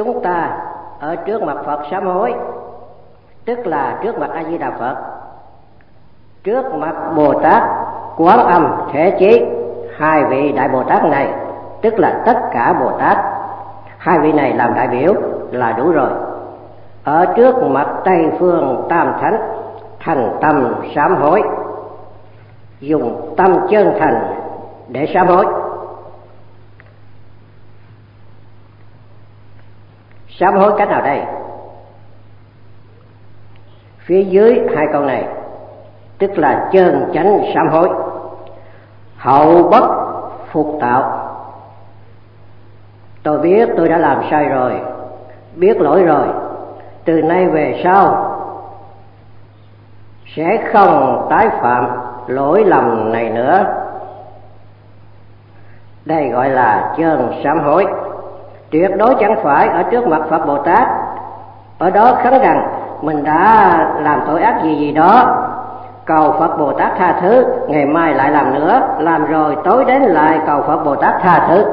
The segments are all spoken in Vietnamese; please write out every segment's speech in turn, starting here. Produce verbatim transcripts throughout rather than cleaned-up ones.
chúng ta ở trước mặt Phật sám hối, tức là trước mặt A Di Đà Phật, trước mặt Bồ Tát Quán Âm Thể Chí, hai vị đại Bồ Tát này, tức là tất cả Bồ Tát, hai vị này làm đại biểu là đủ rồi. Ở trước mặt Tây Phương Tam Thánh thành tâm sám hối, dùng tâm chân thành để sám hối. Sám hối cách nào đây? Phía dưới hai câu này, tức là chân chánh sám hối, hậu bất phục tạo. Tôi biết tôi đã làm sai rồi, biết lỗi rồi, từ nay về sau sẽ không tái phạm lỗi lầm này nữa. Đây gọi là chân sám hối. Tuyệt đối chẳng phải ở trước mặt Phật Bồ Tát, ở đó khấn rằng mình đã làm tội ác gì gì đó, cầu Phật Bồ Tát tha thứ, ngày mai lại làm nữa, làm rồi tối đến lại cầu Phật Bồ Tát tha thứ.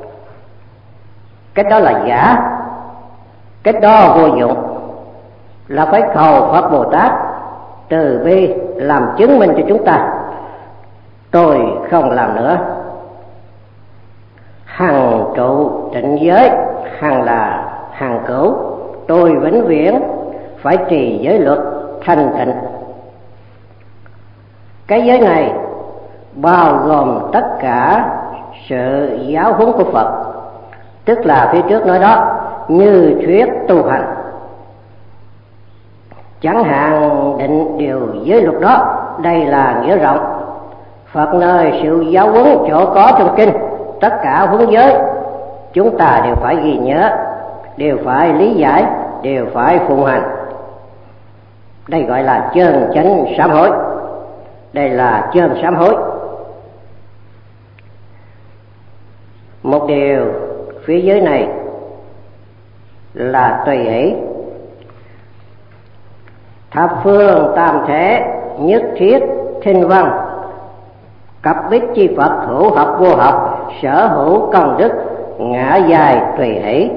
Cái đó là giả, cái đó vô dụng. Là phải cầu Phật Bồ Tát từ bi làm chứng minh cho chúng ta, tôi không làm nữa. Hằng trụ tịnh giới, hằng là hằng cửu, tôi vĩnh viễn phải trì giới luật thanh tịnh. Cái giới này bao gồm tất cả sự giáo huấn của Phật, tức là phía trước nói đó, như thuyết tu hành. Chẳng hạn định điều giới luật đó, đây là nghĩa rộng. Phật nơi sự giáo huấn chỗ có trong kinh, tất cả huấn giới chúng ta đều phải ghi nhớ, đều phải lý giải, đều phải phụng hành. Đây gọi là chân chánh sám hối. Đây là chân sám hối. Một điều phía dưới này là tùy hỷ. Thập phương tam thể nhất thiết thinh văn, cập bích chi Phật hữu học vô học, sở hữu công đức ngã dài tùy hỷ.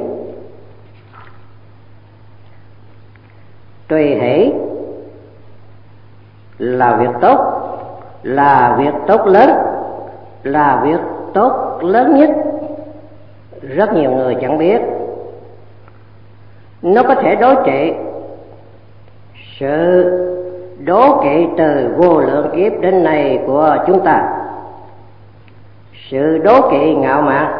Tùy hỷ là việc tốt, là việc tốt lớn, là việc tốt lớn nhất. Rất nhiều người chẳng biết. Nó có thể đối trị sự đố kỵ từ vô lượng kiếp đến nay của chúng ta. Sự đố kỵ ngạo mạn,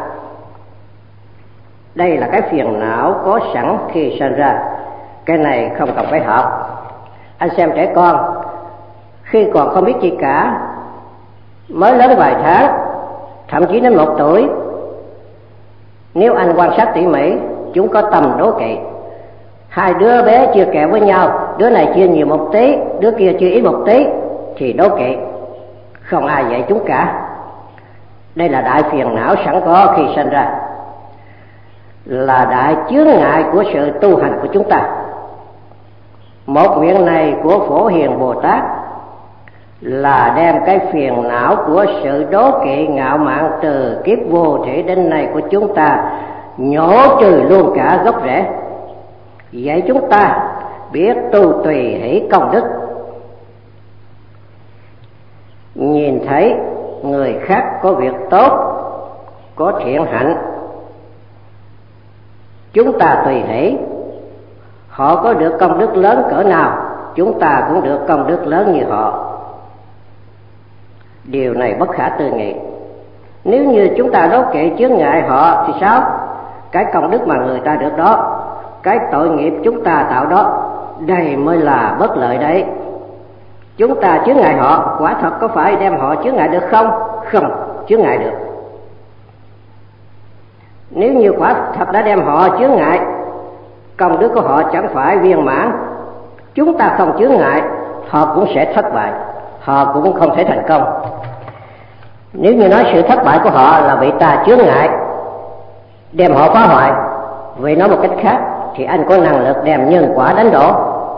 đây là cái phiền não có sẵn khi sinh ra. Cái này không cần phải học. Anh xem trẻ con khi còn không biết gì cả, mới lớn vài tháng, thậm chí đến một tuổi, nếu anh quan sát tỉ mỉ, chúng có tầm đố kỵ. Hai đứa bé chia kẹo với nhau, đứa này chia nhiều một tí, đứa kia chia ít một tí, thì đố kỵ. Không ai dạy chúng cả. Đây là đại phiền não sẵn có khi sinh ra, là đại chướng ngại của sự tu hành của chúng ta. Một nguyện này của Phổ Hiền Bồ Tát là đem cái phiền não của sự đố kỵ ngạo mạn từ kiếp vô thủy đến nay của chúng ta nhổ trừ luôn cả gốc rễ, dạy chúng ta biết tu tùy hỷ công đức. Nhìn thấy người khác có việc tốt, có thiện hạnh, chúng ta tùy hỷ. Họ có được công đức lớn cỡ nào, chúng ta cũng được công đức lớn như họ. Điều này bất khả tư nghị. Nếu như chúng ta đố kỵ chướng ngại họ thì sao? Cái công đức mà người ta được đó, cái tội nghiệp chúng ta tạo đó, đây mới là bất lợi đấy. Chúng ta chướng ngại họ, quả thật có phải đem họ chướng ngại được không? Không chướng ngại được. Nếu như quả thật đã đem họ chướng ngại, công đức của họ chẳng phải viên mãn. Chúng ta không chướng ngại, họ cũng sẽ thất bại, họ cũng không thể thành công. Nếu như nói sự thất bại của họ là bị ta chướng ngại, đem họ phá hoại, vì nói một cách khác thì anh có năng lực đem nhân quả đánh đổ.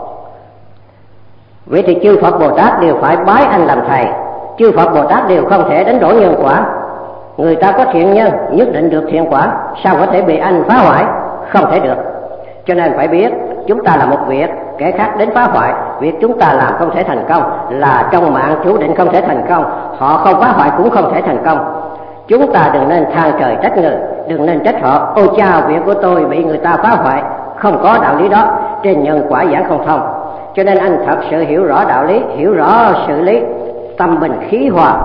Vậy thì chư Phật Bồ Tát đều phải bái anh làm thầy, chư Phật Bồ Tát đều không thể đánh đổ nhân quả. Người ta có thiện nhân nhất định được thiện quả, sao có thể bị anh phá hoại? không thể được. Cho nên phải biết chúng ta là một việc, kẻ khác đến phá hoại, việc chúng ta làm không thể thành công là trong mạng chủ định không thể thành công, họ không phá hoại cũng không thể thành công. Chúng ta đừng nên than trời trách người, đừng nên trách họ, ôi cha việc của tôi bị người ta phá hoại, không có đạo lý đó, trên nhân quả giảng không thông. Cho nên anh thật sự hiểu rõ đạo lý, hiểu rõ sự lý, tâm bình khí hòa.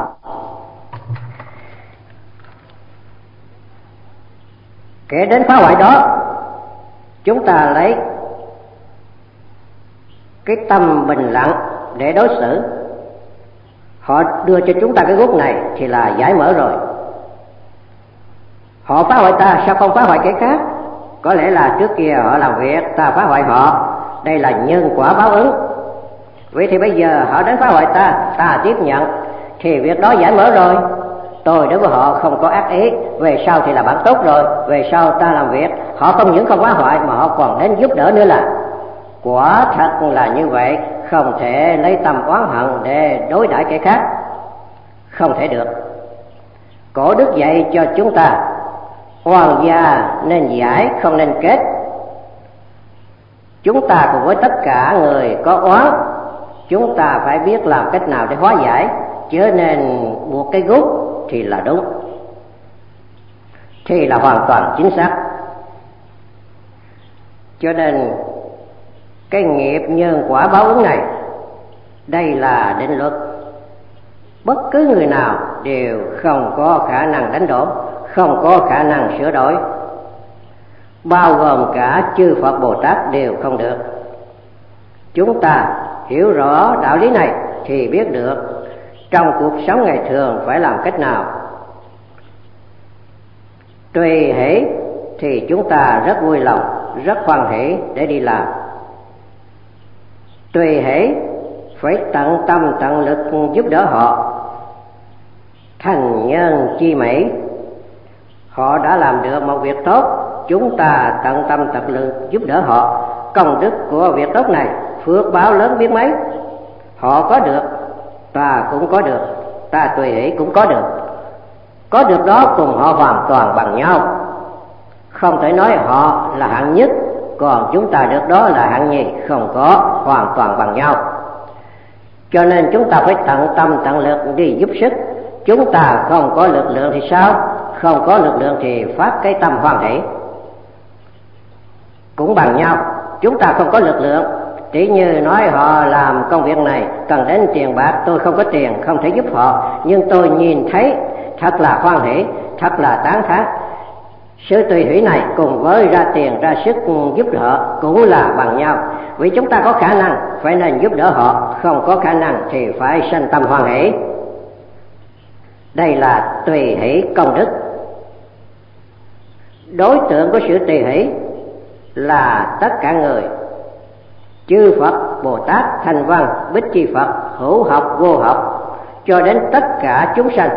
Kẻ đến phá hoại đó, chúng ta lấy cái tâm bình lặng để đối xử. Họ đưa cho chúng ta cái gút này thì là giải mở rồi. Họ phá hoại ta, sao không phá hoại kẻ khác? Có lẽ là trước kia họ làm việc, ta phá hoại họ, đây là nhân quả báo ứng. Vậy thì bây giờ họ đến phá hoại ta, ta tiếp nhận, thì việc đó giải mở rồi. Tôi đối với họ không có ác ý, về sau thì là bạn tốt rồi, về sau ta làm việc, họ không những không phá hoại mà họ còn đến giúp đỡ nữa là. Quả thật là như vậy, không thể lấy tâm oán hận để đối đãi kẻ khác, không thể được. Cổ đức dạy cho chúng ta, oan gia nên giải không nên kết. Chúng ta cùng với tất cả người có oán, chúng ta phải biết làm cách nào để hóa giải, chứ nên buộc cái gút thì là đúng, thì là hoàn toàn chính xác. Cho nên cái nghiệp nhân quả báo ứng này, đây là định luật, bất cứ người nào đều không có khả năng đánh đổ, không có khả năng sửa đổi, bao gồm cả chư Phật Bồ Tát đều không được. Chúng ta hiểu rõ đạo lý này thì biết được trong cuộc sống ngày thường phải làm cách nào. Tùy hỷ thì chúng ta rất vui lòng, rất hoan hỷ để đi làm. Tùy hỷ phải tận tâm tận lực giúp đỡ họ. Thành nhân chi mỹ, họ đã làm được một việc tốt, chúng ta tận tâm tận lực giúp đỡ họ. Công đức của việc tốt này phước báo lớn biết mấy. Họ có được, ta cũng có được, ta tùy hỷ cũng có được. Có được đó cùng họ hoàn toàn bằng nhau, không thể nói họ là hạng nhất, còn chúng ta được đó là hạng nhì, không có, hoàn toàn bằng nhau. Cho nên chúng ta phải tận tâm tận lực đi giúp sức. Chúng ta không có lực lượng thì sao? Không có lực lượng thì phát cái tâm hoan hỷ, cũng bằng nhau. Chúng ta không có lực lượng, chỉ như nói họ làm công việc này cần đến tiền bạc, tôi không có tiền, không thể giúp họ, nhưng tôi nhìn thấy thật là hoan hỷ, thật là tán thán. Sự tùy hỷ này cùng với ra tiền ra sức giúp đỡ cũng là bằng nhau. Vì chúng ta có khả năng phải nên giúp đỡ họ, không có khả năng thì phải sanh tâm hoan hỷ. Đây là tùy hỷ công đức. Đối tượng của sự tùy hỷ là tất cả người, chư Phật, Bồ Tát, Thanh Văn, Bích Chi Phật, hữu học, vô học, cho đến tất cả chúng sanh.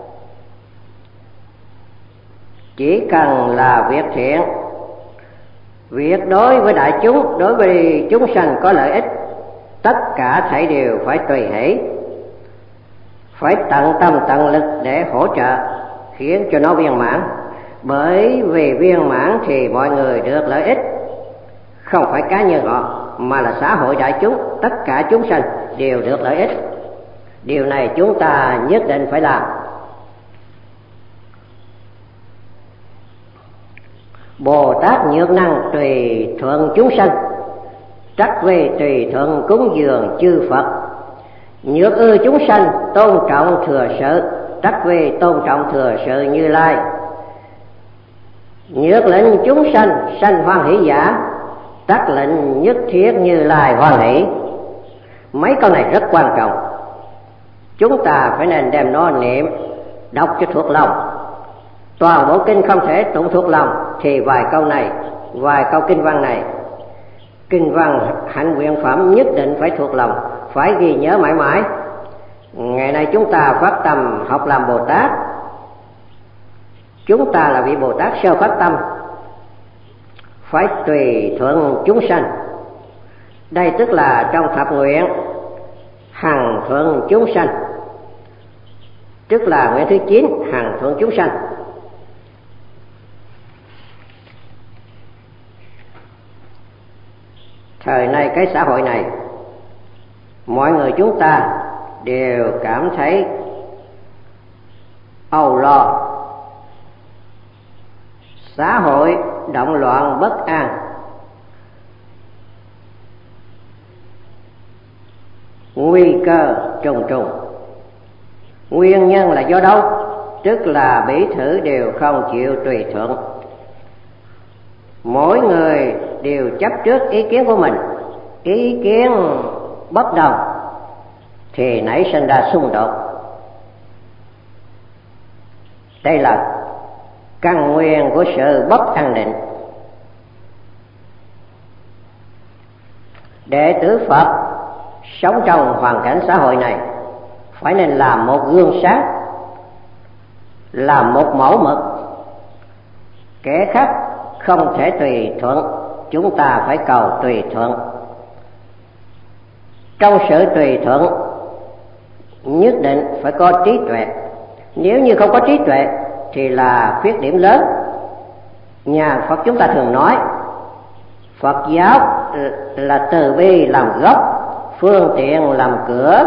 Chỉ cần là việc thiện, việc đối với đại chúng, đối với chúng sanh có lợi ích, tất cả thảy đều phải tùy hỷ, phải tận tâm tận lực để hỗ trợ, khiến cho nó viên mãn. Bởi vì viên mãn thì mọi người được lợi ích, không phải cá nhân họ, mà là xã hội đại chúng, tất cả chúng sanh đều được lợi ích. Điều này chúng ta nhất định phải làm. Bồ Tát nhược năng tùy thuận chúng sanh, trắc về tùy thuận cúng dường chư Phật. Nhược ư chúng sanh tôn trọng thừa sự, trắc về tôn trọng thừa sự Như Lai. Nhược lệnh chúng sanh sanh hoan hỷ giả, trắc lệnh nhất thiết Như Lai hoan hỷ. Mấy câu này rất quan trọng, chúng ta phải nên đem nó niệm, đọc cho thuộc lòng. Toàn bộ kinh không thể tụng thuộc lòng, thì vài câu này, vài câu kinh văn này, kinh văn hạnh nguyện phẩm nhất định phải thuộc lòng, phải ghi nhớ mãi mãi. Ngày nay chúng ta phát tâm học làm Bồ Tát, chúng ta là vị Bồ Tát sơ phát tâm, phải tùy thuận chúng sanh. Đây tức là trong thập nguyện hằng thuận chúng sanh, tức là nguyện thứ chín, hằng thuận chúng sanh. Thời nay cái xã hội này, mọi người chúng ta đều cảm thấy âu lo, xã hội động loạn bất an. Nguy cơ trùng trùng. Nguyên nhân là do đâu? Tức là bỉ thử đều không chịu tùy thuận. Mỗi người đều chấp trước ý kiến của mình, ý kiến bất đồng thì nảy sinh ra xung đột. Đây là căn nguyên của sự bất an định. Đệ tử Phật sống trong hoàn cảnh xã hội này phải nên làm một gương sáng, làm một mẫu mực. Kẻ khác không thể tùy thuận, chúng ta phải cầu tùy thuận. Trong sự tùy thuận nhất định phải có trí tuệ. Nếu như không có trí tuệ thì là khuyết điểm lớn. Nhà Phật chúng ta thường nói Phật giáo là từ bi làm gốc, phương tiện làm cửa.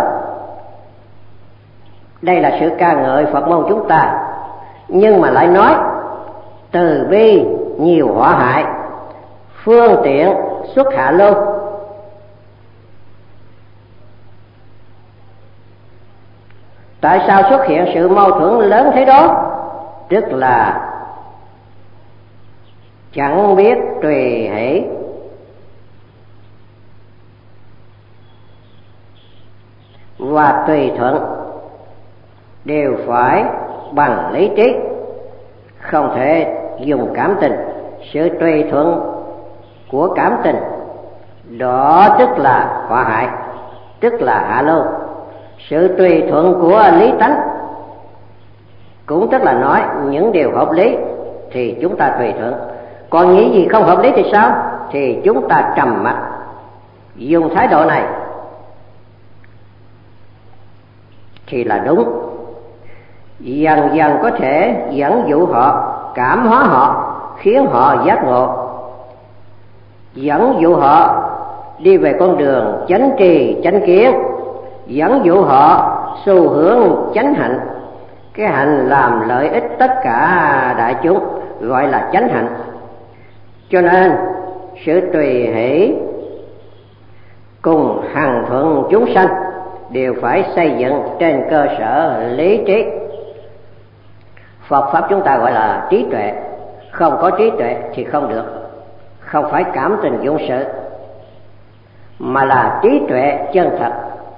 Đây là sự ca ngợi Phật môn chúng ta, nhưng mà lại nói từ bi nhiều họa hại, phương tiện xuất hạ lưu. Tại sao xuất hiện sự mâu thuẫn lớn thế đó? Tức là chẳng biết tùy hỷ. Và tùy thuận đều phải bằng lý trí, không thể dùng cảm tình. Sự tùy thuận của cảm tình đó tức là họa hại, tức là hạ lưu. Sự tùy thuận của lý tánh cũng tức là nói những điều hợp lý thì chúng ta tùy thuận, còn nghĩ gì không hợp lý thì sao? Thì chúng ta trầm mặc. Dùng thái độ này thì là đúng. Dần dần có thể dẫn dụ họ, cảm hóa họ, khiến họ giác ngộ, dẫn dụ họ đi về con đường chánh trì chánh kiến, dẫn dụ họ xu hướng chánh hạnh. Cái hạnh làm lợi ích tất cả đại chúng gọi là chánh hạnh. Cho nên sự tùy hỷ cùng hằng thuận chúng sanh đều phải xây dựng trên cơ sở lý trí. Phật pháp chúng ta gọi là trí tuệ. Không có trí tuệ thì không được. Không phải cảm tình dụng sự, mà là trí tuệ chân thật.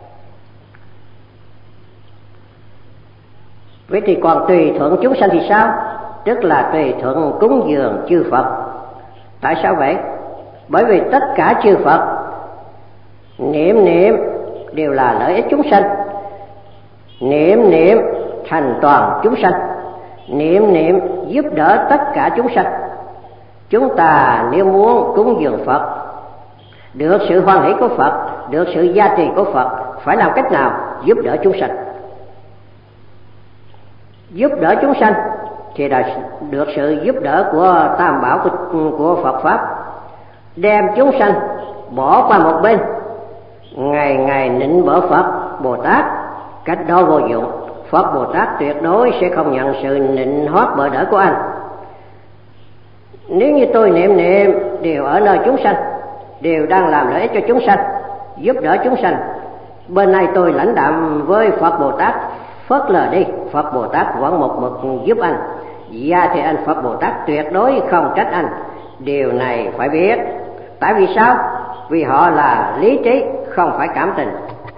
Vậy thì còn tùy thuận chúng sanh thì sao? Tức là tùy thuận cúng dường chư Phật. Tại sao vậy? Bởi vì tất cả chư Phật niệm niệm đều là lợi ích chúng sanh, niệm niệm thành toàn chúng sanh, niệm niệm giúp đỡ tất cả chúng sanh. Chúng ta nếu muốn cúng dường Phật, được sự hoan hỷ của Phật, được sự gia trì của Phật, phải làm cách nào? Giúp đỡ chúng sanh. Giúp đỡ chúng sanh thì là được sự giúp đỡ của Tam Bảo của, của Phật Pháp. Đem chúng sanh bỏ qua một bên, ngày ngày nịnh bỡ Phật Bồ Tát, cách đó vô dụng. Phật Bồ Tát tuyệt đối sẽ không nhận sự nịnh hót bỡ đỡ của anh. Nếu như tôi niệm niệm đều ở nơi chúng sanh, đều đang làm lợi ích cho chúng sanh, giúp đỡ chúng sanh, bên này tôi lãnh đạm với Phật Bồ Tát phớt lờ đi, Phật Bồ Tát vẫn một mực giúp anh, gia thì anh Phật Bồ Tát tuyệt đối không trách anh. Điều này phải biết. Tại vì sao? Vì họ là lý trí, không phải cảm tình.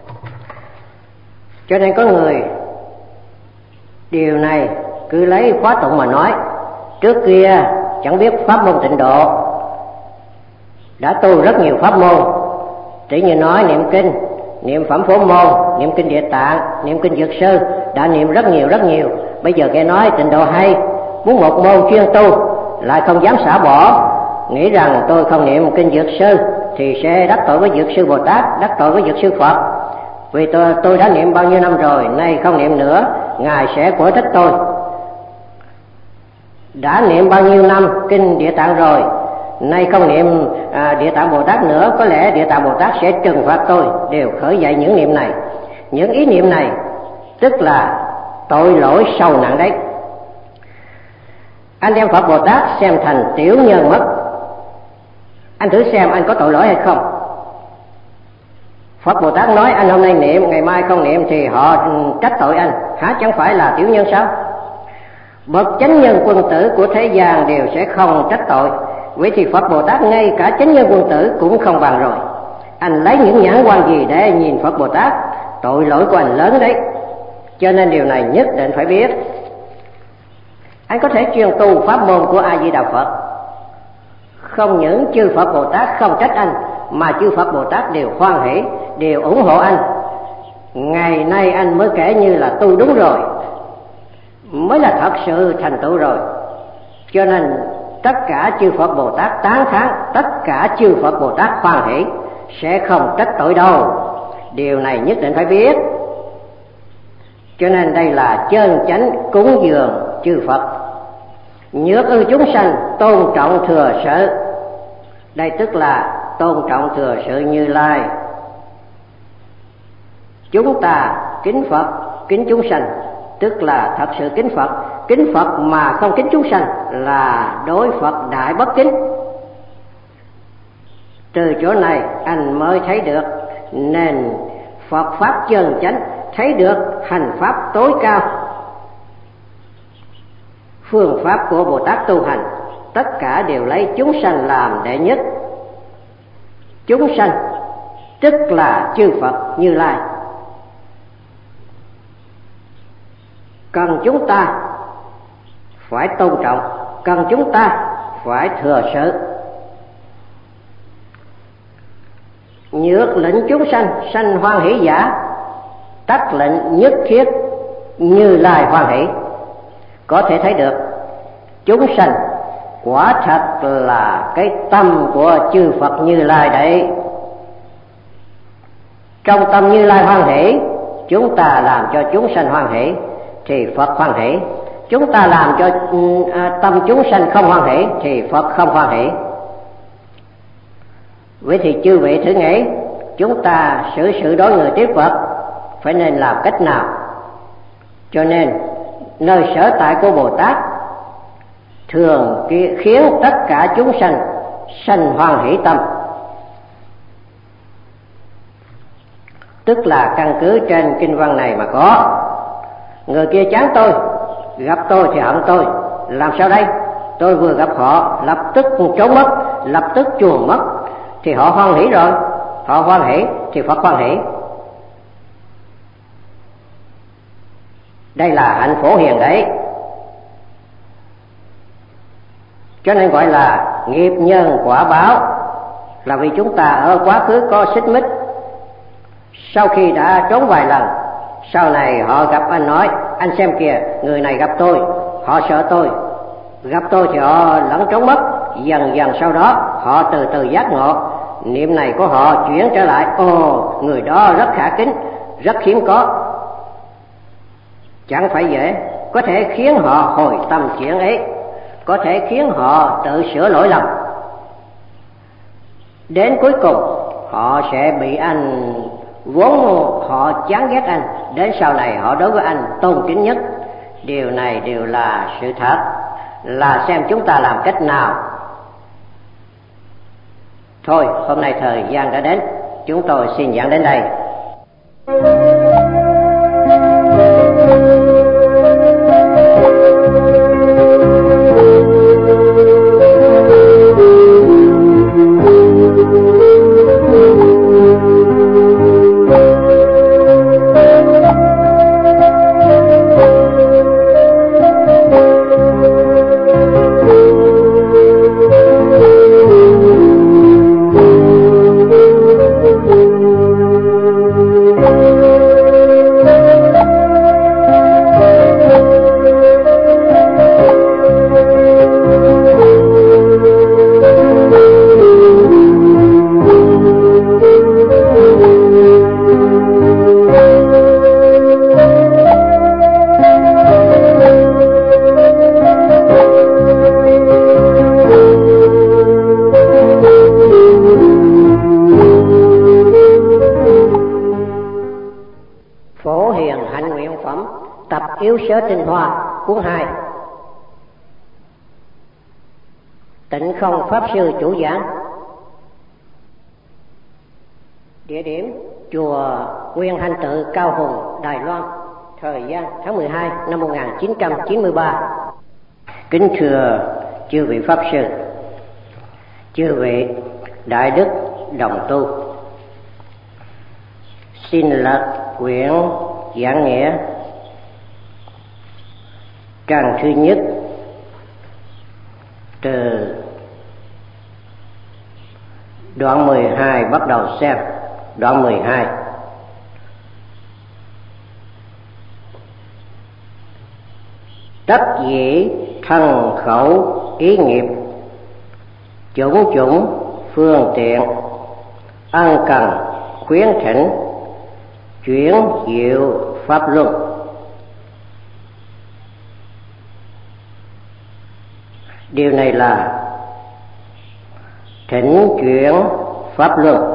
Cho nên có người điều này cứ lấy khóa tụng mà nói. Trước kia chẳng biết pháp môn Tịnh Độ, đã tu rất nhiều pháp môn, chỉ như nói niệm kinh, niệm Phẩm Phổ Môn, niệm kinh Địa Tạng, niệm kinh Dược Sư, đã niệm rất nhiều rất nhiều. Bây giờ nghe nói Tịnh Độ hay, muốn một môn chuyên tu, lại không dám xả bỏ, nghĩ rằng tôi không niệm kinh Dược Sư thì sẽ đắc tội với Dược Sư Bồ Tát, đắc tội với Dược Sư Phật. Vì tôi, tôi đã niệm bao nhiêu năm rồi, nay không niệm nữa, Ngài sẽ quở trách tôi. Đã niệm bao nhiêu năm kinh Địa Tạng rồi, nay không niệm à, Địa Tạng Bồ Tát nữa, có lẽ Địa Tạng Bồ Tát sẽ trừng phạt tôi. Đều khởi dậy những niệm này, những ý niệm này tức là tội lỗi sâu nặng đấy. Anh đem Phật Bồ Tát xem thành tiểu nhân mất. Anh thử xem anh có tội lỗi hay không. Phật Bồ Tát nói anh hôm nay niệm, ngày mai không niệm thì họ trách tội anh, há chẳng phải là tiểu nhân sao? Bậc chánh nhân quân tử của thế gian đều sẽ không trách tội. Vậy thì Phật Bồ Tát ngay cả chánh nhân quân tử cũng không bằng rồi. Anh lấy những nhãn quan gì để nhìn Phật Bồ Tát? Tội lỗi của anh lớn đấy. Cho nên điều này nhất định phải biết. Anh có thể chuyên tu pháp môn của A Di Đà Phật, không những chư Phật Bồ Tát không trách anh, mà chư Phật Bồ Tát đều hoan hỷ, đều ủng hộ anh. Ngày nay anh mới kể như là tu đúng rồi, mới là thật sự thành tựu rồi. Cho nên tất cả chư Phật Bồ Tát tán thán, tất cả chư Phật Bồ Tát hoan hỷ, sẽ không trách tội đâu. Điều này nhất định phải biết. Cho nên đây là chân chánh cúng dường chư Phật. Nhược ư chúng sanh tôn trọng thừa sự. Đây tức là tôn trọng thừa sự Như Lai. Chúng ta kính Phật, kính chúng sanh, tức là thật sự kính Phật. Kính Phật mà không kính chúng sanh là đối Phật đại bất kính. Từ chỗ này anh mới thấy được nền Phật Pháp chân chánh, thấy được hành Pháp tối cao. Phương pháp của Bồ Tát tu hành tất cả đều lấy chúng sanh làm đệ nhất. Chúng sanh tức là chư Phật Như Lai. Cần chúng ta phải tôn trọng, cần chúng ta phải thừa sự. Nhược lệnh chúng sanh sanh hoan hỷ giả, tắc lệnh nhất thiết Như Lai hoan hỷ. Có thể thấy được chúng sanh quả thật là cái tâm của chư Phật Như Lai đấy. Trong tâm Như Lai hoan hỷ, chúng ta làm cho chúng sanh hoan hỷ thì Phật hoan hỷ. Chúng ta làm cho tâm chúng sanh không hoan hỷ thì Phật không hoan hỷ. Vậy thì chư vị thử nghĩ, chúng ta xử sự đối người tiếp Phật phải nên làm cách nào? Cho nên nơi sở tại của Bồ Tát thường khiến tất cả chúng sanh sanh hoan hỷ tâm. Tức là căn cứ trên kinh văn này mà có. Người kia chán tôi, gặp tôi thì hận tôi, làm sao đây? Tôi vừa gặp họ lập tức trốn mất, lập tức chuồn mất, thì họ hoan hỷ rồi. Họ hoan hỷ thì Phật hoan hỷ. Đây là hạnh phổ hiền đấy. Cho nên gọi là nghiệp nhân quả báo, là vì chúng ta ở quá khứ có xích mích. Sau khi đã trốn vài lần, sau này họ gặp anh nói, anh xem kìa, người này gặp tôi, họ sợ tôi. Gặp tôi thì họ lẫn trốn mất. Dần dần sau đó họ từ từ giác ngộ, niệm này của họ chuyển trở lại. Ồ, người đó rất khả kính, rất hiếm có, chẳng phải dễ. Có thể khiến họ hồi tâm chuyển ấy, có thể khiến họ tự sửa lỗi lầm. Đến cuối cùng họ sẽ bị anh, vốn họ chán ghét anh, đến sau này họ đối với anh tôn kính nhất. Điều này đều là sự thật, là xem chúng ta làm cách nào. Thôi, hôm nay thời gian đã đến, chúng tôi xin giảng đến đây. Thank you. Chiếu Sớ Tinh Hoa cuốn hai. Tịnh Không Pháp Sư chủ giảng. Địa điểm chùa Nguyên Hành Tự, Cao Hùng, Đài Loan. Thời gian tháng mười hai năm một nghìn chín trăm chín mươi ba. Kính thưa chư vị pháp sư, chư vị đại đức đồng tu, xin lật quyển giảng nghĩa trang thứ nhất từ đoạn mười hai bắt đầu xem. Đoạn mười hai. Tất dĩ thân khẩu ý nghiệp, chủng chủng phương tiện, ân cần khuyến thỉnh, chuyển diệu pháp luân. Điều này là thỉnh chuyển pháp luân.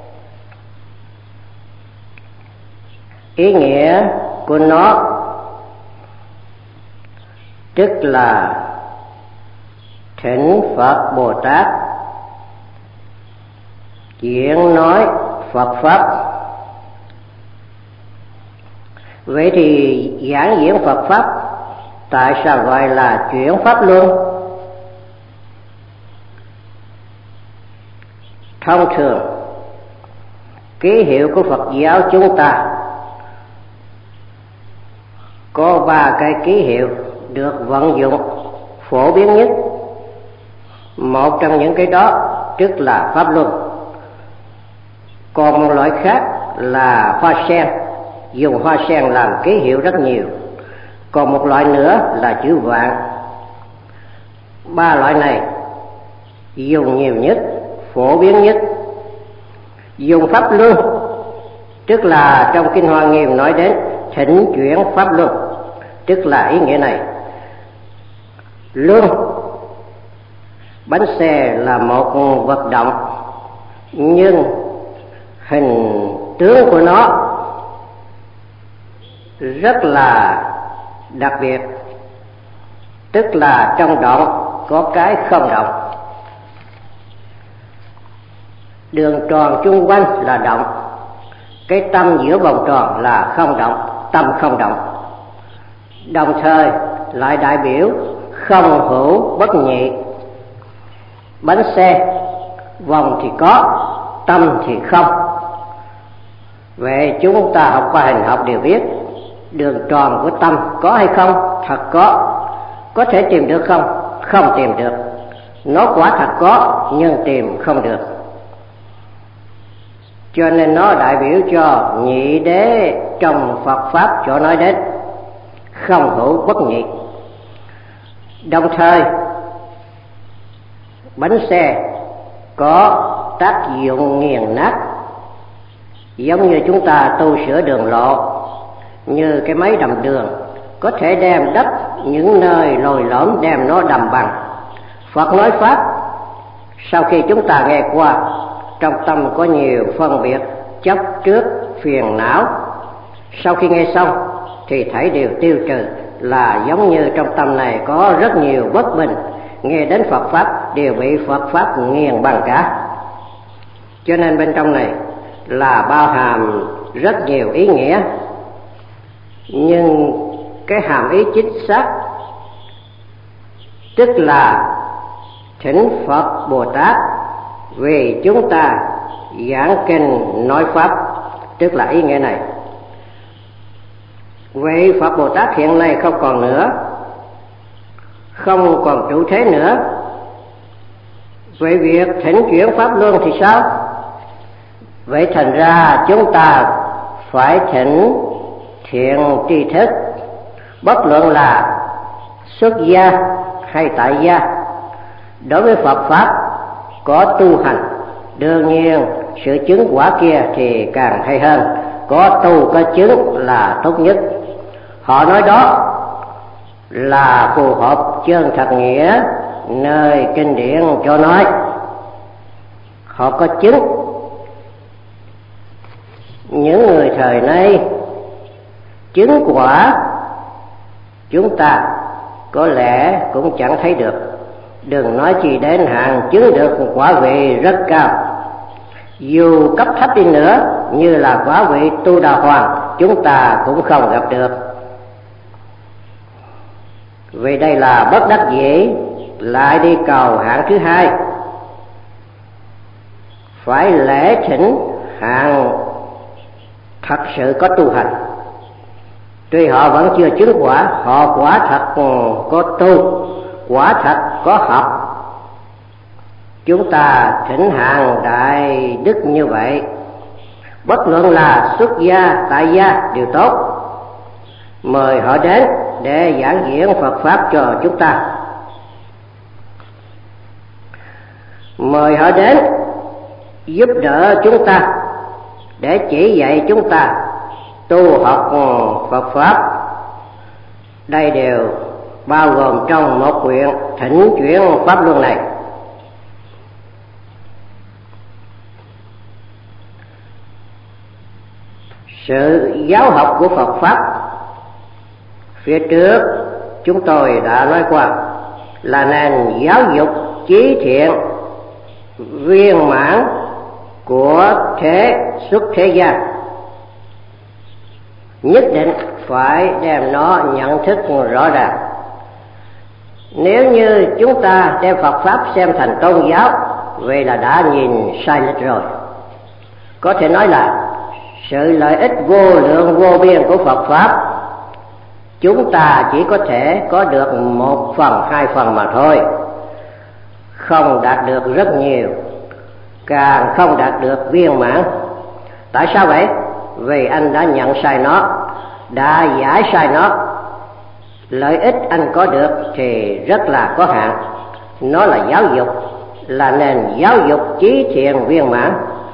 Ý nghĩa của nó tức là thỉnh Phật Bồ Tát diễn nói Phật pháp. Vậy thì giảng diễn Phật pháp tại sao gọi là chuyển pháp luân? Thông thường ký hiệu của Phật giáo chúng ta có ba cái ký hiệu được vận dụng phổ biến nhất. Một trong những cái đó tức là pháp luân. Còn một loại khác là hoa sen, dùng hoa sen làm ký hiệu rất nhiều. Còn một loại nữa là chữ vạn. Ba loại này dùng nhiều nhất, phổ biến nhất. Dùng pháp luân tức là trong Kinh Hoa Nghiêm nói đến thỉnh chuyển pháp luân, tức là ý nghĩa này. Luân, bánh xe là một vật động, nhưng hình tướng của nó rất là đặc biệt, tức là trong động có cái không động. Đường tròn chung quanh là động, cái tâm giữa vòng tròn là không động, tâm không động. Đồng thời lại đại biểu không hữu bất nhị. Bánh xe vòng thì có, tâm thì không. Vậy chúng ta học qua hình học đều biết đường tròn của tâm có hay không? Thật có. Có thể tìm được không? Không tìm được. Nó quả thật có nhưng tìm không được. Cho nên nó đại biểu cho nhị đế trong Phật pháp chỗ nói đến không hữu bất nhị. Đồng thời bánh xe có tác dụng nghiền nát, giống như chúng ta tu sửa đường lộ, như cái máy đầm đường có thể đem đất những nơi lồi lõm đem nó đầm bằng. Phật nói pháp, sau khi chúng ta nghe qua, trong tâm có nhiều phân biệt, chấp trước, phiền não. Sau khi nghe xong thì thảy đều tiêu trừ, là giống như trong tâm này có rất nhiều bất bình, nghe đến Phật pháp đều bị Phật pháp nghiền bằng cả. Cho nên bên trong này là bao hàm rất nhiều ý nghĩa, nhưng cái hàm ý chính xác tức là thỉnh Phật Bồ Tát vì chúng ta giảng kinh nói pháp, tức là ý nghĩa này. Vậy Phật Bồ Tát hiện nay không còn nữa, không còn trụ thế nữa. Vậy việc thỉnh chuyển pháp luân thì sao? Vậy thành ra chúng ta phải thỉnh thiện tri thức, bất luận là xuất gia hay tại gia. Đối với Phật pháp có tu hành, đương nhiên sự chứng quả kia thì càng hay hơn. Có tu có chứng là tốt nhất. Họ nói đó là phù hợp chân thật nghĩa nơi kinh điển cho nói. Họ có chứng. Những người thời nay chứng quả chúng ta có lẽ cũng chẳng thấy được, đừng nói chi đến hàng chứng được quả vị rất cao. Dù cấp thấp đi nữa như là quả vị Tu Đà Hoàng, chúng ta cũng không gặp được. Vì đây là bất đắc dĩ, lại đi cầu hạng thứ hai, phải lễ thỉnh hạng thật sự có tu hành. Tuy họ vẫn chưa chứng quả, họ quả thật có tu, quả thật có học. Chúng ta thỉnh hàng đại đức như vậy, bất luận là xuất gia, tại gia đều tốt, mời họ đến để giảng diễn Phật Pháp cho chúng ta. Mời họ đến giúp đỡ chúng ta, để chỉ dạy chúng ta tu học Phật Pháp. Đây đều bao gồm trong một quyển Thỉnh Chuyển Pháp Luân này. Sự giáo học của Phật Pháp phía trước chúng tôi đã nói qua là nền giáo dục chí thiện viên mãn của thế xuất thế gian. Nhất định phải đem nó nhận thức rõ ràng. Nếu như chúng ta đem Phật Pháp xem thành tôn giáo, vậy là đã nhìn sai lệch rồi. Có thể nói là sự lợi ích vô lượng vô biên của Phật Pháp, chúng ta chỉ có thể có được một phần, hai phần mà thôi, không đạt được rất nhiều, càng không đạt được viên mãn. Tại sao vậy? Vì anh đã nhận sai nó, đã giải sai nó. Lợi ích anh có được thì rất là có hạn. Nó là giáo dục, là nền giáo dục chí thiện viên mãn.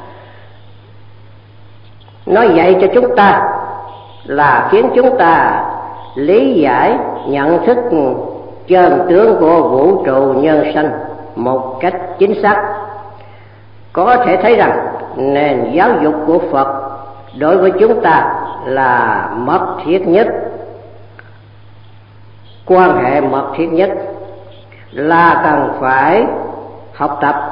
Nó dạy cho chúng ta là khiến chúng ta lý giải, nhận thức chân tướng của vũ trụ nhân sanh một cách chính xác. Có thể thấy rằng nền giáo dục của Phật đối với chúng ta là mật thiết nhất, quan hệ mật thiết nhất, là cần phải học tập.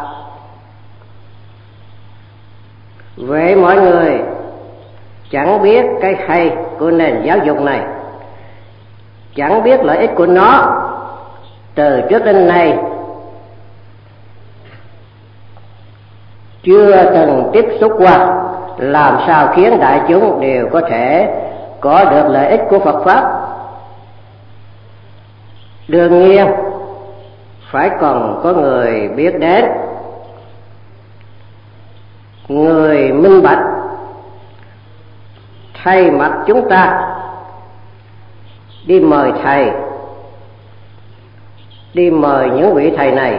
Vậy mọi người chẳng biết cái hay của nền giáo dục này, chẳng biết lợi ích của nó, từ trước đến nay chưa từng tiếp xúc qua, làm sao khiến đại chúng đều có thể có được lợi ích của Phật Pháp? Đương nhiên phải còn có người biết đến, người minh bạch, thay mặt chúng ta đi mời thầy, đi mời những vị thầy này.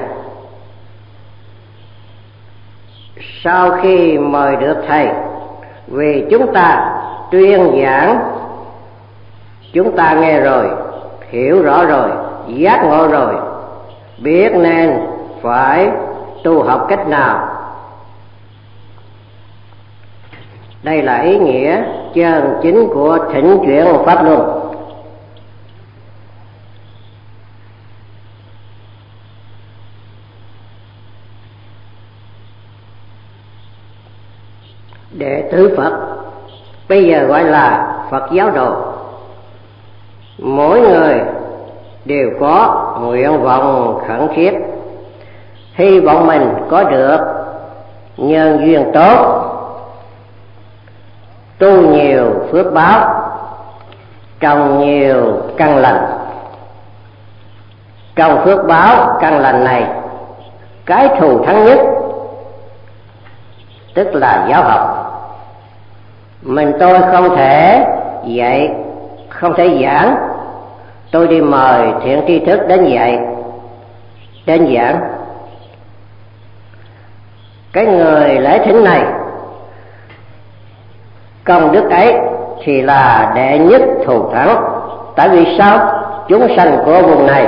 Sau khi mời được thầy, vì chúng ta tuyên giảng, chúng ta nghe rồi, hiểu rõ rồi, giác ngộ rồi, biết nên phải tu học cách nào. Đây là ý nghĩa chân chính của Thỉnh Chuyển Pháp Luân. Đệ tử Phật bây giờ gọi là Phật giáo đồ, mỗi người đều có nguyện vọng khẩn thiết, hy vọng mình có được nhân duyên tốt, tu nhiều phước báo, trồng nhiều căn lành. Trong phước báo căn lành này, cái thù thắng nhất tức là giáo học. Mình tôi không thể dạy, không thể giảng, tôi đi mời thiện tri thức đến dạy, đến giảng. Cái người lễ thỉnh này, công đức ấy thì là đệ nhất thù thắng. Tại vì sao? Chúng sanh của vùng này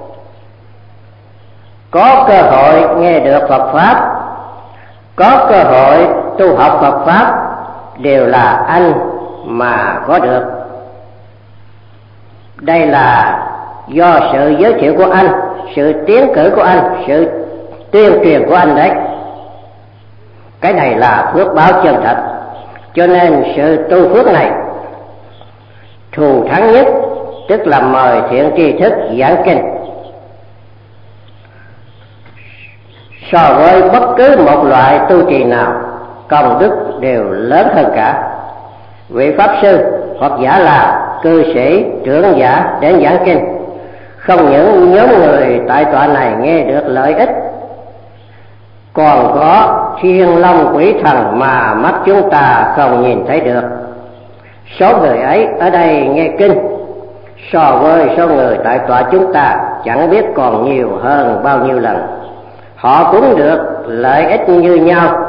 có cơ hội nghe được Phật Pháp, có cơ hội tu học Phật Pháp, đều là anh mà có được. Đây là do sự giới thiệu của anh, sự tiến cử của anh, sự tuyên truyền của anh đấy. Cái này là phước báo chân thật. Cho nên sự tu phước này thù thắng nhất, tức là mời thiện tri thức giảng kinh. So với bất cứ một loại tu trì nào, công đức đều lớn hơn cả. Vị pháp sư hoặc giả là cư sĩ, trưởng giả đến giảng kinh, không những nhóm người tại tọa này nghe được lợi ích, còn có thiên long quỷ thần mà mắt chúng ta không nhìn thấy được. Số người ấy ở đây nghe kinh so với số người tại tọa chúng ta chẳng biết còn nhiều hơn bao nhiêu lần. Họ cũng được lợi ích như nhau.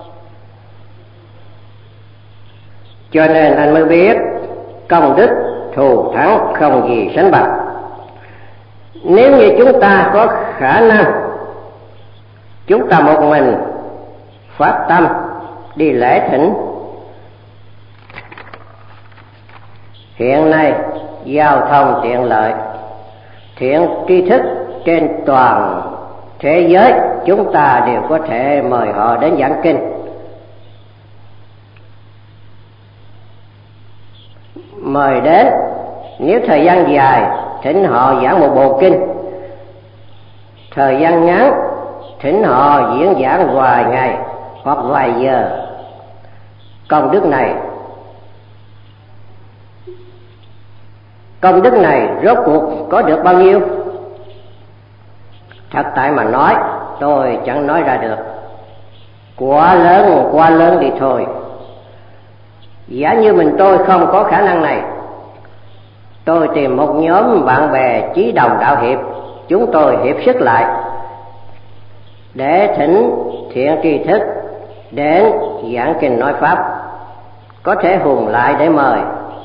Cho nên anh mới biết công đức thù thắng không gì sánh bằng. Nếu như chúng ta có khả năng, chúng ta một mình phát tâm đi lễ thỉnh. Hiện nay giao thông tiện lợi, thiện tri thức trên toàn thế giới chúng ta đều có thể mời họ đến giảng kinh. Mời đến, nếu thời gian dài thỉnh họ giảng một bộ kinh, thời gian ngắn thỉnh họ diễn giảng vài ngày hoặc vài giờ. Công đức này Công đức này rốt cuộc có được bao nhiêu? Thật tại mà nói, tôi chẳng nói ra được. Quá lớn, quá lớn đi thôi. Giả như mình tôi không có khả năng này, tôi tìm một nhóm bạn bè chí đồng đạo hiệp, chúng tôi hiệp sức lại để thỉnh thiện tri thức đến giảng kinh nói pháp, có thể hùng lại để mời.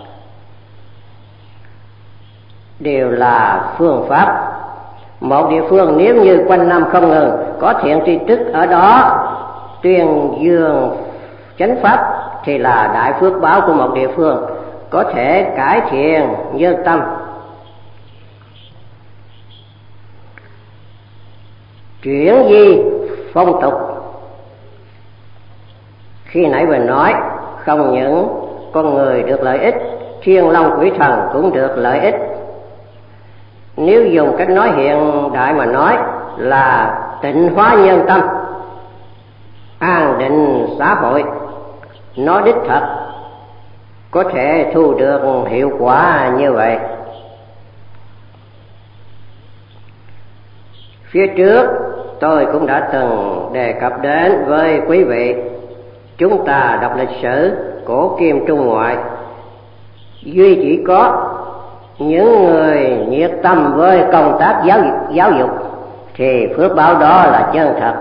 Đều là phương pháp. Một địa phương nếu như quanh năm không ngừng có thiện tri thức ở đó tuyên dương chánh pháp thì là đại phước báo của một địa phương, có thể cải thiện nhân tâm. Chuyển di phong tục, khi nãy vừa nói không những con người được lợi ích, thiên long quỷ thần cũng được lợi ích. Nếu dùng cách nói hiện đại mà nói là tịnh hóa nhân tâm, an định xã hội, nói đích thật có thể thu được hiệu quả như vậy. Phía trước tôi cũng đã từng đề cập đến với quý vị, chúng ta đọc lịch sử cổ kim Trung Ngoại, duy chỉ có những người nhiệt tâm với công tác giáo dục, giáo dục thì phước báo đó là chân thật,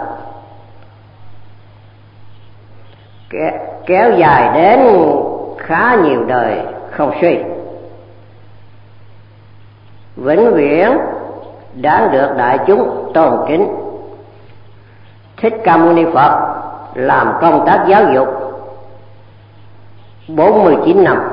kéo dài đến khá nhiều đời không suy, vĩnh viễn đáng được đại chúng tôn kính. Thích Ca Mâu Ni Phật làm công tác giáo dục bốn mươi chín năm,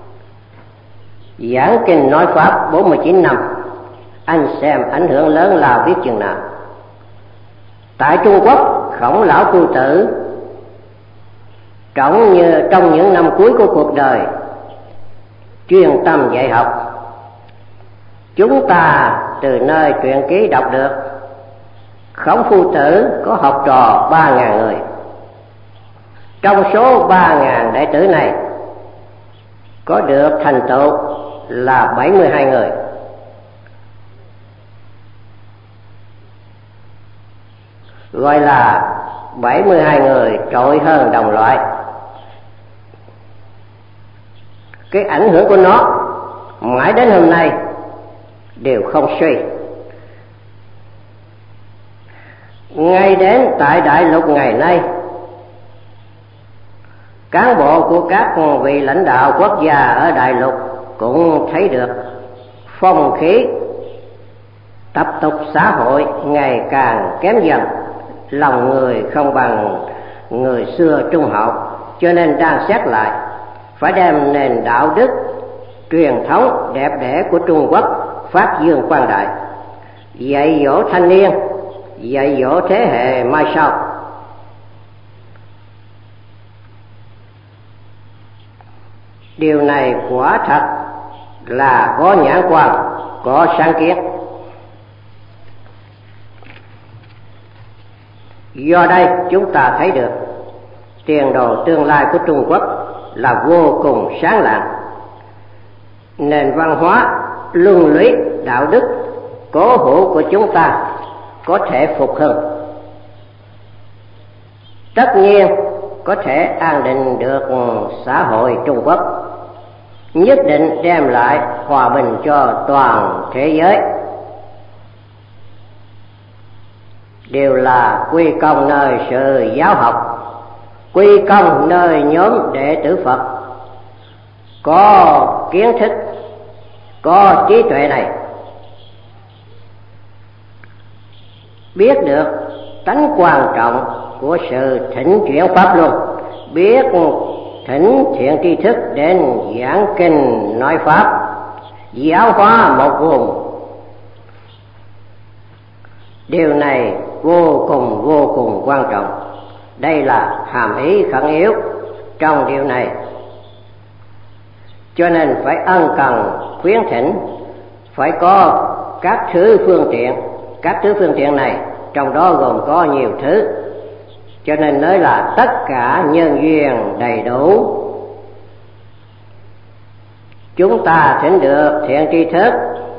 giảng kinh nói pháp bốn mươi chín năm, anh xem ảnh hưởng lớn lao biết chừng nào. Tại Trung Quốc, Khổng Lão Tu Tử trong như trong những năm cuối của cuộc đời chuyên tâm dạy học. Chúng ta từ nơi truyện ký đọc được Khổng Phu Tử có học trò ba ngàn người. Trong số ba ngàn đệ tử này có được thành tựu là bảy mươi hai người. Gọi là bảy mươi hai người trội hơn đồng loại. Cái ảnh hưởng của nó mãi đến hôm nay đều không suy. Ngay đến tại đại lục ngày nay, cán bộ của các vị lãnh đạo quốc gia ở đại lục cũng thấy được phong khí tập tục xã hội ngày càng kém dần, lòng người không bằng người xưa trung hậu, cho nên đang xét lại phải đem nền đạo đức truyền thống đẹp đẽ của Trung Quốc phát dương quang đại, dạy dỗ thanh niên, dạy dỗ thế hệ mai sau. Điều này quả thật là có nhãn quan, có sáng kiến. Do đây chúng ta thấy được tiền đồ tương lai của Trung Quốc là vô cùng sáng lạng. Nền văn hóa, luân lý, đạo đức cố hữu của chúng ta có thể phục hưng. Tất nhiên có thể an định được xã hội Trung Quốc, nhất định đem lại hòa bình cho toàn thế giới. Đều là quy công nơi sự giáo học, quy công nơi nhóm đệ tử Phật có kiến thức, có trí tuệ này, biết được tánh quan trọng của sự thỉnh chuyển pháp luân, biết thỉnh thiện tri thức đến giảng kinh nói pháp, giáo hóa một vùng. Điều này vô cùng vô cùng quan trọng. Đây là hàm ý khẩn yếu trong điều này, cho nên phải ân cần khuyến thỉnh, phải có các thứ phương tiện. Các thứ phương tiện này trong đó gồm có nhiều thứ, cho nên nói là tất cả nhân duyên đầy đủ. Chúng ta thỉnh được thiện tri thức,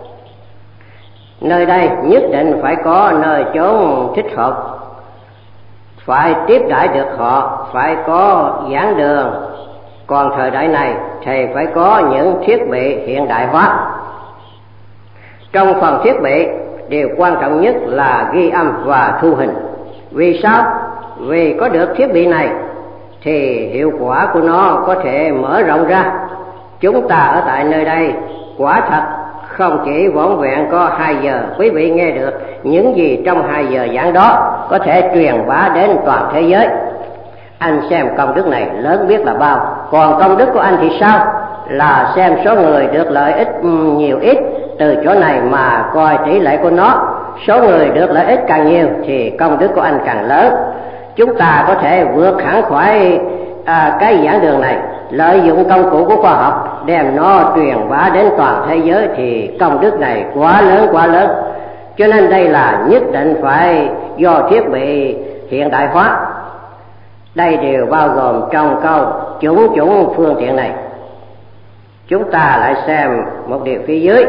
nơi đây nhất định phải có nơi chốn thích hợp, phải tiếp đãi được họ, phải có giảng đường. Còn thời đại này thì phải có những thiết bị hiện đại hóa. Trong phần thiết bị, điều quan trọng nhất là ghi âm và thu hình. Vì sao? Vì có được thiết bị này thì hiệu quả của nó có thể mở rộng ra. Chúng ta ở tại nơi đây quả thật không chỉ vỏn vẹn có hai giờ quý vị nghe được những gì trong hai giờ giảng đó, có thể truyền bá đến toàn thế giới. Anh xem công đức này lớn biết là bao. Còn công đức của anh thì sao? Là xem số người được lợi ích nhiều ít, từ chỗ này mà coi tỷ lệ của nó. Số người được lợi ích càng nhiều thì công đức của anh càng lớn. Chúng ta có thể vượt hẳn khỏi à, cái giảng đường này, lợi dụng công cụ của khoa học đem nó truyền bá đến toàn thế giới thì công đức này quá lớn quá lớn. Cho nên đây là nhất định phải do thiết bị hiện đại hóa. Đây đều bao gồm trong câu chủng chủng phương tiện này. Chúng ta lại xem một điều phía dưới.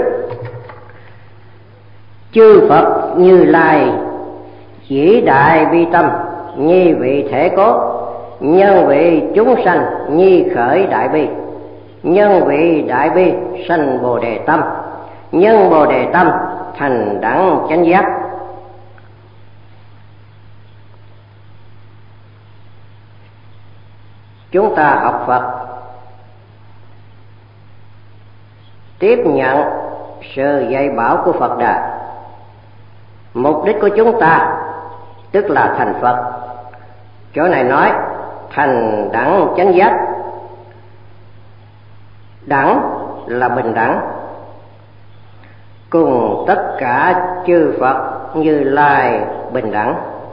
Chư Phật Như Lai vĩ đại bi tâm, nhi vị thể cốt, nhân vị chúng sanh nhi khởi đại bi, nhân vị đại bi sanh bồ đề tâm, nhân bồ đề tâm thành đẳng chánh giác. Chúng ta học Phật, tiếp nhận sự dạy bảo của Phật Đà. Mục đích của chúng ta tức là thành Phật. Chỗ này nói thành đẳng chánh giác. Đẳng là bình đẳng, cùng tất cả chư Phật Như Lai bình đẳng.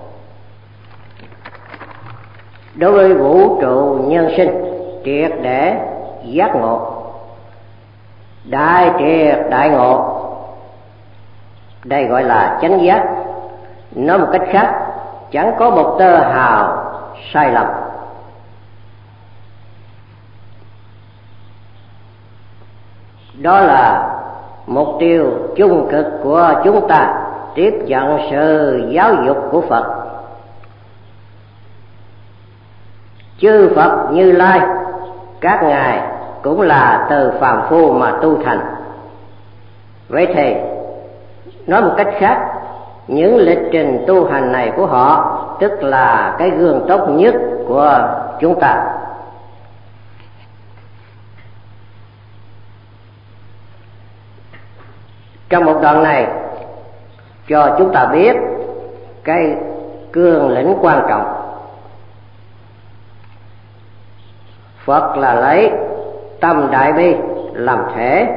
Đối với vũ trụ nhân sinh triệt để giác ngộ, đại triệt đại ngộ, đây gọi là chánh giác. Nói một cách khác, chẳng có một tơ hào sai lầm. Đó là mục tiêu chung cực của chúng ta, tiếp nhận sự giáo dục của Phật. Chư Phật Như Lai các ngài cũng là từ phàm phu mà tu thành. Vậy thì nói một cách khác, những lịch trình tu hành này của họ tức là cái gương tốt nhất của chúng ta. Trong một đoạn này cho chúng ta biết cái cương lĩnh quan trọng. Phật là lấy tâm đại bi làm thể.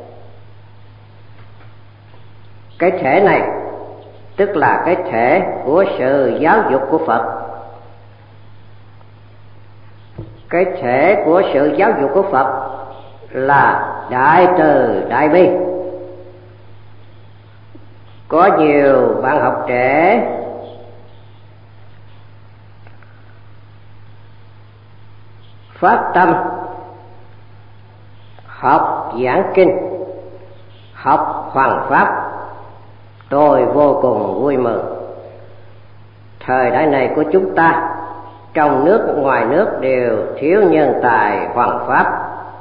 Cái thể này tức là cái thể của sự giáo dục của Phật. Cái thể của sự giáo dục của Phật là đại từ đại bi. Có nhiều bạn học trẻ phát tâm học giảng kinh, học hoằng pháp, tôi vô cùng vui mừng. Thời đại này của chúng ta, trong nước ngoài nước đều thiếu nhân tài hoằng pháp.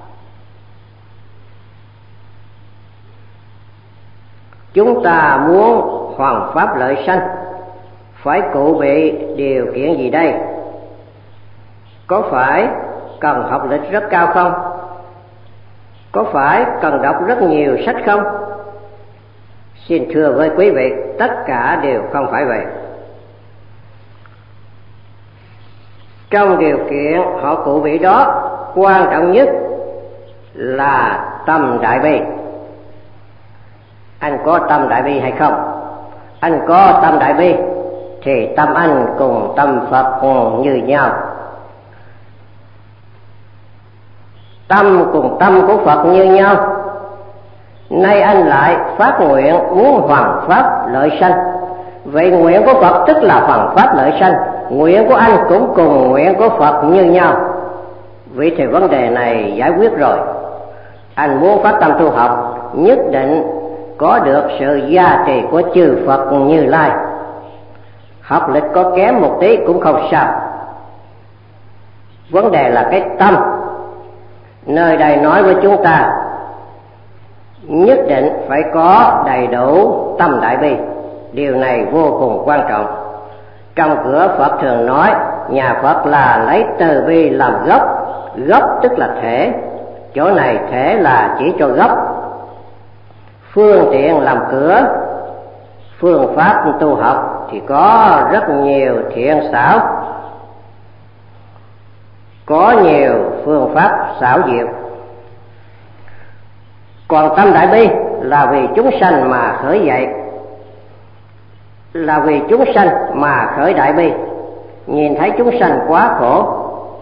Chúng ta muốn hoằng pháp lợi sanh, phải cụ bị điều kiện gì đây? Có phải cần học lịch rất cao không? Có phải cần đọc rất nhiều sách không? Xin thưa với quý vị, tất cả đều không phải vậy. Trong điều kiện họ cụ bị đó, quan trọng nhất là tâm đại bi. Anh có tâm đại bi hay không? Anh có tâm đại bi thì tâm anh cùng tâm Phật như nhau. Tâm cùng tâm của Phật như nhau. Nay anh lại phát nguyện muốn hoằng pháp lợi sanh. Vậy nguyện của Phật tức là hoằng pháp lợi sanh, nguyện của anh cũng cùng nguyện của Phật như nhau. Vì thì vấn đề này giải quyết rồi. Anh muốn phát tâm tu học, nhất định có được sự gia trì của chư Phật Như Lai. Học lịch có kém một tí cũng không sao. Vấn đề là cái tâm. Nơi đây nói với chúng ta nhất định phải có đầy đủ tâm đại bi. Điều này vô cùng quan trọng. Trong cửa Phật thường nói nhà Phật là lấy từ bi làm gốc. Gốc tức là thể. Chỗ này thể là chỉ cho gốc. Phương tiện làm cửa. Phương pháp tu học thì có rất nhiều thiện xảo, có nhiều phương pháp xảo diệu. Còn tâm đại bi là vì chúng sanh mà khởi dậy, là vì chúng sanh mà khởi đại bi. Nhìn thấy chúng sanh quá khổ,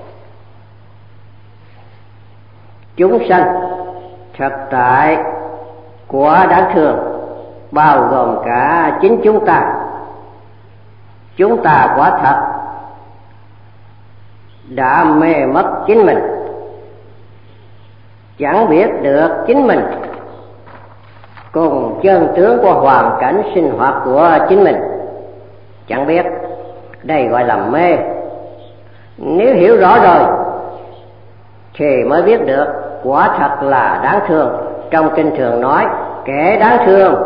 chúng sanh thật tại quá đáng thương, bao gồm cả chính chúng ta. Chúng ta quả thật đã mê mất chính mình, chẳng biết được chính mình cùng chân tướng của hoàn cảnh sinh hoạt của chính mình. Chẳng biết, đây gọi là mê. Nếu hiểu rõ rồi thì mới biết được quả thật là đáng thương. Trong kinh thường nói kẻ đáng thương.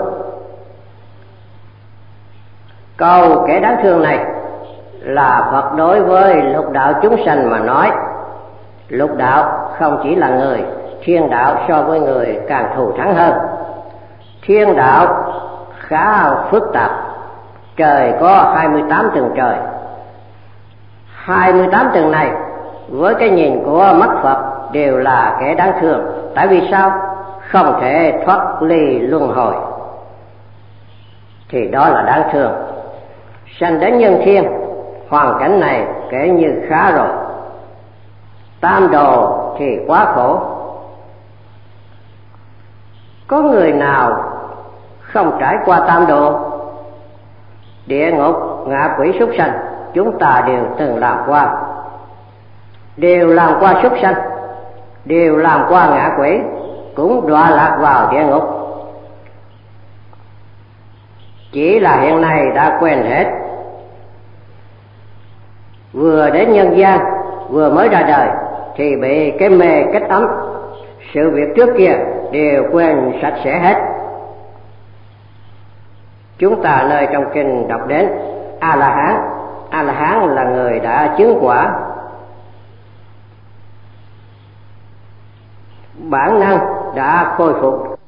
Câu kẻ đáng thương này là Phật đối với lục đạo chúng sanh mà nói. Lục đạo không chỉ là người, thiên đạo so với người càng thù thắng hơn. Thiên đạo khá phức tạp. Trời có hai mươi tám tầng trời. hai mươi tám tầng này với cái nhìn của mắt Phật đều là kẻ đáng thương. Tại vì sao? Không thể thoát ly luân hồi, thì đó là đáng thương. Sanh đến nhân thiên, hoàn cảnh này kể như khá rồi. Tam đồ thì quá khổ. Có người nào không trải qua tam đồ? Địa ngục, ngạ quỷ, súc sanh chúng ta đều từng làm qua. Đều làm qua súc sanh, đều làm qua ngạ quỷ, cũng đọa lạc vào địa ngục. Chỉ là hiện nay đã quên hết. Vừa đến nhân gian, vừa mới ra đời thì bị cái mê cách ấm. Sự việc trước kia đều quên sạch sẽ hết. Chúng ta nơi trong kinh đọc đến A-la-hán. A-la-hán là người đã chứng quả. Bản năng đã khôi phục.